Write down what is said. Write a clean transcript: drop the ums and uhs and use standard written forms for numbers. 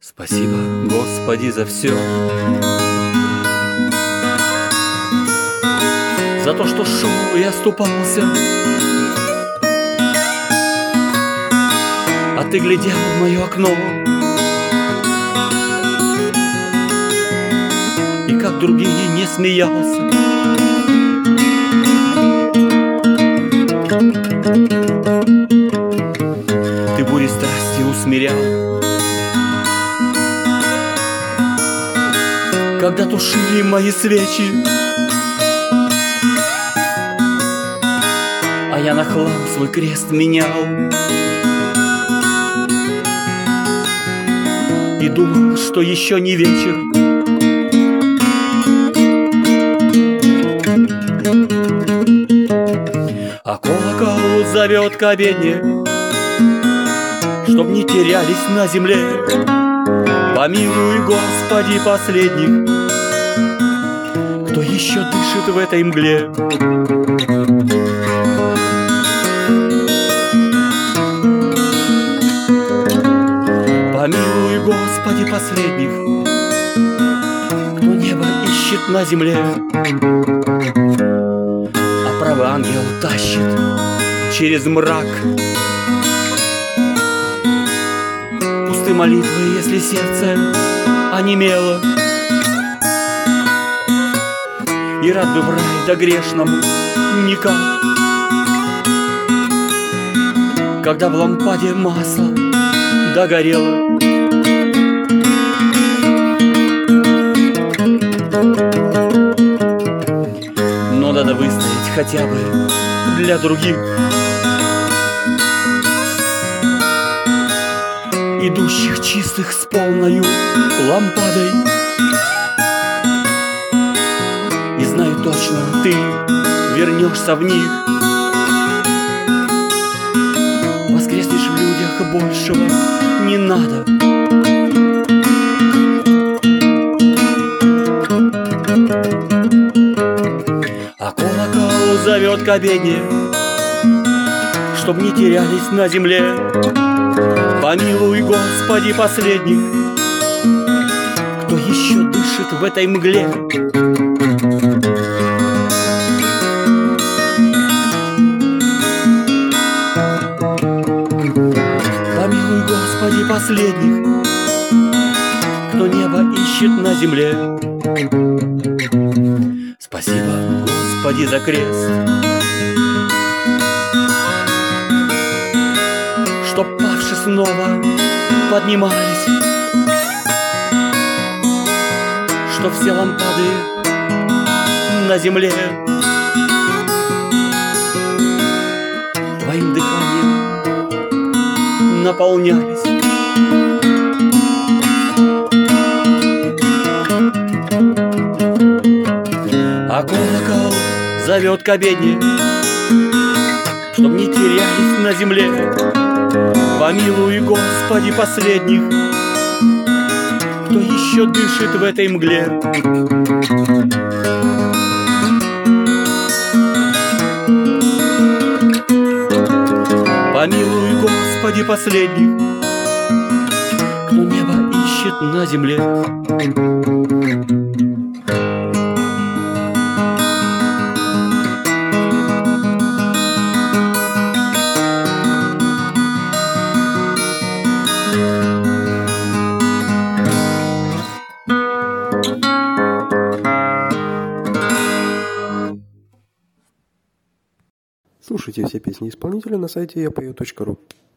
Спасибо, Господи, за все, за то, что шел и оступался, а ты глядел в мое окно, и как другие не смеялся. Ты бури страсти усмирял, когда тушили мои свечи, а я на хлам свой крест менял и думал, что еще не вечер. А колокол зовет к обедне, чтоб не терялись на земле. Помилуй, Господи, последних, кто еще дышит в этой мгле. Помилуй, Господи, последних, кто небо ищет на земле. А правый ангел тащит через мрак пусты молитвы, если сердце онемело. И рад бы в рай, да грешному никак, когда в лампаде масло догорело. Но надо выстоять хотя бы для других, идущих чистых с полною лампадой. И знаю точно, ты вернешься в них, воскреснешь в людях, большего не надо. А колокол зовет к обедне, чтоб не терялись на земле. Помилуй, Господи, последних, кто еще дышит в этой мгле. Помилуй, Господи, последних, кто небо ищет на земле. Спасибо, Господи, за крест, чтоб павши снова поднимались, чтоб все лампады на земле твоим дыханием наполнялись. А колокол зовет к обедне, чтоб не терялись на земле. Помилуй, Господи, последних, кто еще дышит в этой мгле. Помилуй, Господи, последних, кто небо ищет на земле. Слушайте все песни исполнителя на сайте yapою.ru.